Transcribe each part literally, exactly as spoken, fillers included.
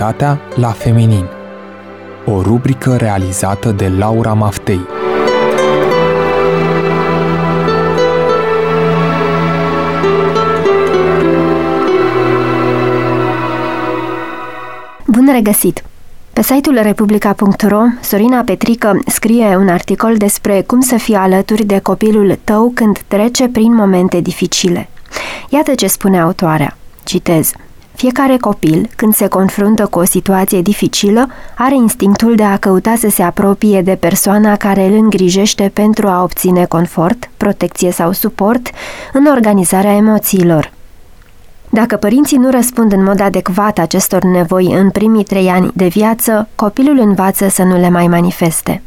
sexualitatea la feminin. O rubrică realizată de Laura Maftei. Bun regăsit! Pe site-ul republica punct ro, Sorina Petrică scrie un articol despre cum să fii alături de copilul tău când trece prin momente dificile. Iată ce spune autoarea. Citez. Fiecare copil, când se confruntă cu o situație dificilă, are instinctul de a căuta să se apropie de persoana care îl îngrijește pentru a obține confort, protecție sau suport în organizarea emoțiilor. Dacă părinții nu răspund în mod adecvat acestor nevoi în primii trei ani de viață, copilul învață să nu le mai manifeste.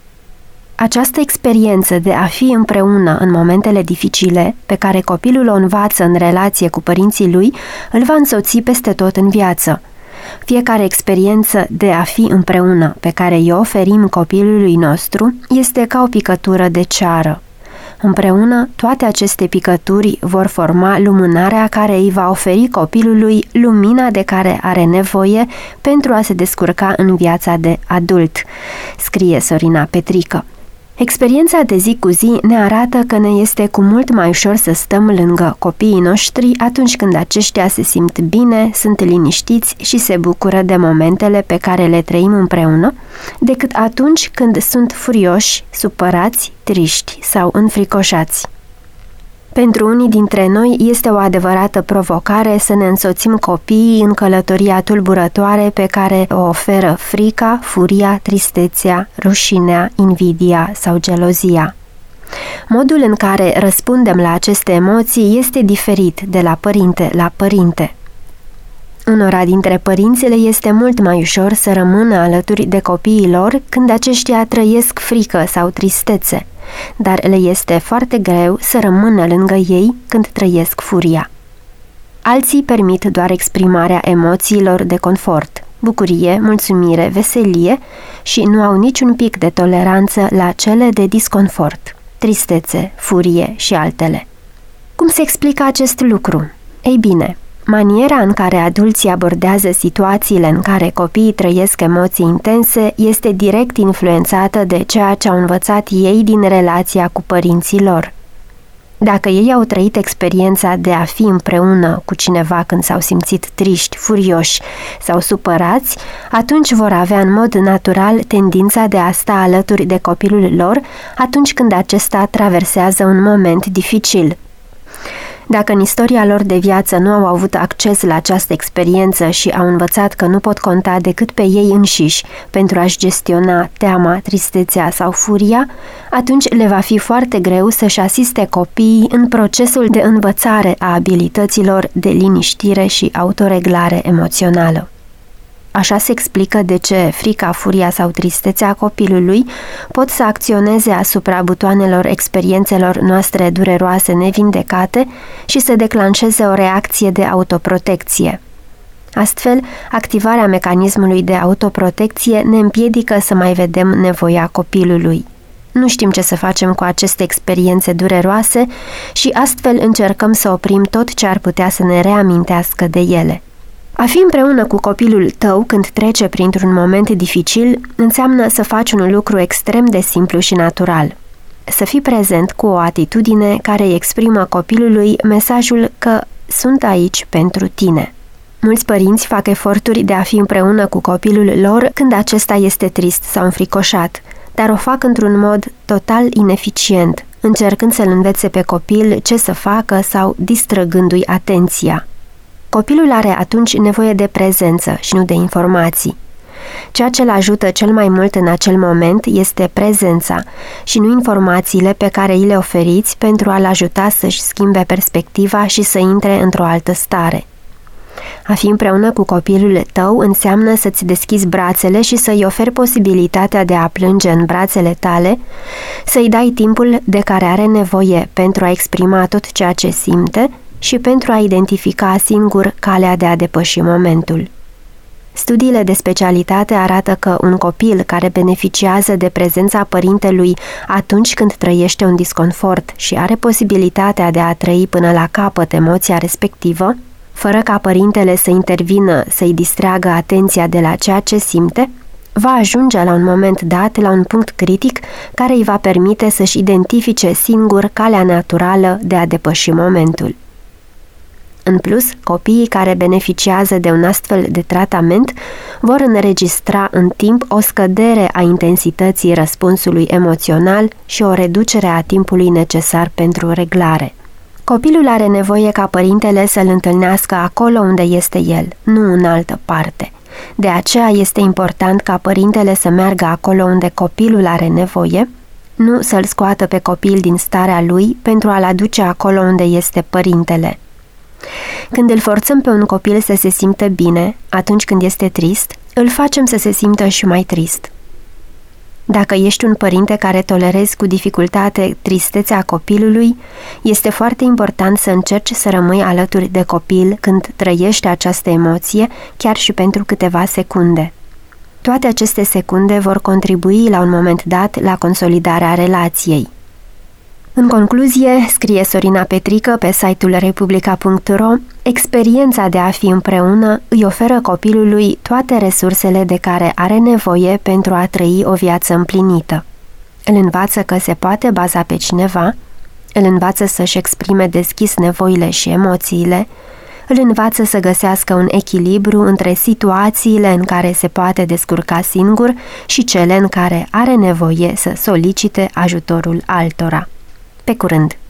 Această experiență de a fi împreună în momentele dificile, pe care copilul o învață în relație cu părinții lui, îl va însoți peste tot în viață. Fiecare experiență de a fi împreună pe care îi oferim copilului nostru este ca o picătură de ceară. Împreună, toate aceste picături vor forma lumânarea care îi va oferi copilului lumina de care are nevoie pentru a se descurca în viața de adult, scrie Sorina Petrică. Experiența de zi cu zi ne arată că ne este cu mult mai ușor să stăm lângă copiii noștri atunci când aceștia se simt bine, sunt liniștiți și se bucură de momentele pe care le trăim împreună, decât atunci când sunt furioși, supărați, triști sau înfricoșați. Pentru unii dintre noi este o adevărată provocare să ne însoțim copiii în călătoria tulburătoare pe care o oferă frica, furia, tristețea, rușinea, invidia sau gelozia. Modul în care răspundem la aceste emoții este diferit de la părinte la părinte. Unora dintre părinți le este mult mai ușor să rămână alături de copiii lor când aceștia trăiesc frică sau tristețe, dar le este foarte greu să rămână lângă ei când trăiesc furia. Alții permit doar exprimarea emoțiilor de confort, bucurie, mulțumire, veselie și nu au niciun pic de toleranță la cele de disconfort, tristețe, furie și altele. Cum se explică acest lucru? Ei bine, maniera în care adulții abordează situațiile în care copiii trăiesc emoții intense este direct influențată de ceea ce au învățat ei din relația cu părinții lor. Dacă ei au trăit experiența de a fi împreună cu cineva când s-au simțit triști, furioși sau supărați, atunci vor avea în mod natural tendința de a sta alături de copilul lor atunci când acesta traversează un moment dificil. Dacă în istoria lor de viață nu au avut acces la această experiență și au învățat că nu pot conta decât pe ei înșiși pentru a-și gestiona teama, tristețea sau furia, atunci le va fi foarte greu să-și asiste copiii în procesul de învățare a abilităților de liniștire și autoreglare emoțională. Așa se explică de ce frica, furia sau tristețea copilului pot să acționeze asupra butoanelor experiențelor noastre dureroase nevindecate și să declanșeze o reacție de autoprotecție. Astfel, activarea mecanismului de autoprotecție ne împiedică să mai vedem nevoia copilului. Nu știm ce să facem cu aceste experiențe dureroase și astfel încercăm să oprim tot ce ar putea să ne reamintească de ele. A fi împreună cu copilul tău când trece printr-un moment dificil înseamnă să faci un lucru extrem de simplu și natural. Să fii prezent cu o atitudine care îi exprimă copilului mesajul că sunt aici pentru tine. Mulți părinți fac eforturi de a fi împreună cu copilul lor când acesta este trist sau înfricoșat, dar o fac într-un mod total ineficient, încercând să-l învețe pe copil ce să facă sau distrăgându-i atenția. Copilul are atunci nevoie de prezență și nu de informații. Ceea ce îl ajută cel mai mult în acel moment este prezența și nu informațiile pe care îi le oferiți pentru a-l ajuta să-și schimbe perspectiva și să intre într-o altă stare. A fi împreună cu copilul tău înseamnă să-ți deschizi brațele și să-i oferi posibilitatea de a plânge în brațele tale, să-i dai timpul de care are nevoie pentru a exprima tot ceea ce simte și pentru a identifica singur calea de a depăși momentul. Studiile de specialitate arată că un copil care beneficiază de prezența părintelui atunci când trăiește un disconfort și are posibilitatea de a trăi până la capăt emoția respectivă, fără ca părintele să intervină să-i distragă atenția de la ceea ce simte, va ajunge la un moment dat la un punct critic care îi va permite să-și identifice singur calea naturală de a depăși momentul. În plus, copiii care beneficiază de un astfel de tratament vor înregistra în timp o scădere a intensității răspunsului emoțional și o reducere a timpului necesar pentru reglare. Copilul are nevoie ca părintele să-l întâlnească acolo unde este el, nu în altă parte. De aceea este important ca părintele să meargă acolo unde copilul are nevoie, nu să-l scoată pe copil din starea lui pentru a-l aduce acolo unde este părintele. Când îl forțăm pe un copil să se simtă bine, atunci când este trist, îl facem să se simtă și mai trist. Dacă ești un părinte care tolerezi cu dificultate tristețea copilului, este foarte important să încerci să rămâi alături de copil când trăiește această emoție, chiar și pentru câteva secunde. Toate aceste secunde vor contribui la un moment dat la consolidarea relației. În concluzie, scrie Sorina Petrică pe site-ul republica punct ro, experiența de a fi împreună îi oferă copilului toate resursele de care are nevoie pentru a trăi o viață împlinită. Îl învață că se poate baza pe cineva, îl învață să-și exprime deschis nevoile și emoțiile, îl învață să găsească un echilibru între situațiile în care se poate descurca singur și cele în care are nevoie să solicite ajutorul altora. Pe curând!